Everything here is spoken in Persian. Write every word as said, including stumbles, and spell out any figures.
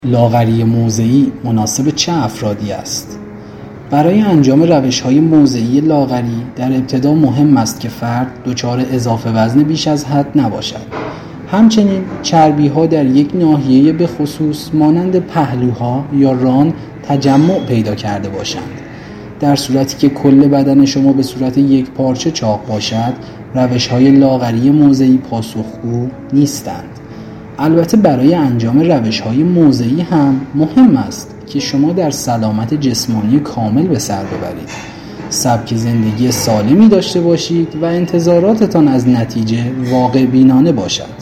لاغری موضعی مناسب چه افرادی است؟ برای انجام روش‌های موضعی لاغری در ابتدا مهم است که فرد دچار اضافه وزن بیش از حد نباشد. همچنین چربی‌ها در یک ناحیه به خصوص مانند پهلوها یا ران تجمع پیدا کرده باشند. در صورتی که کل بدن شما به صورت یک پارچه چاق باشد، روش‌های لاغری موضعی پاسخگو نیستند. البته برای انجام روش‌های موضعی هم مهم است که شما در سلامت جسمانی کامل به سر ببرید، سبک زندگی سالمی داشته باشید و انتظاراتتان از نتیجه واقع بینانه باشد.